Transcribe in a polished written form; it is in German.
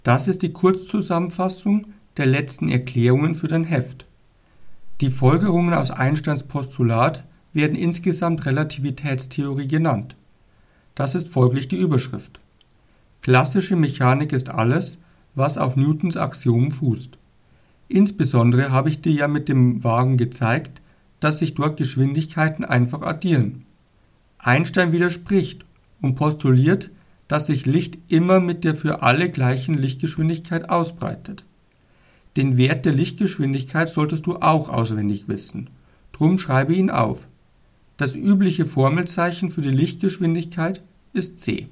Das ist die Kurzzusammenfassung der letzten Erklärungen für dein Heft. Die Folgerungen aus Einsteins Postulat werden insgesamt Relativitätstheorie genannt. Das ist folglich die Überschrift. Klassische Mechanik ist alles, was auf Newtons Axiom fußt. Insbesondere habe ich dir ja mit dem Wagen gezeigt, dass sich dort Geschwindigkeiten einfach addieren. Einstein widerspricht und postuliert, dass sich Licht immer mit der für alle gleichen Lichtgeschwindigkeit ausbreitet. Den Wert der Lichtgeschwindigkeit solltest du auch auswendig wissen. Drum schreibe ihn auf. Das übliche Formelzeichen für die Lichtgeschwindigkeit ist c.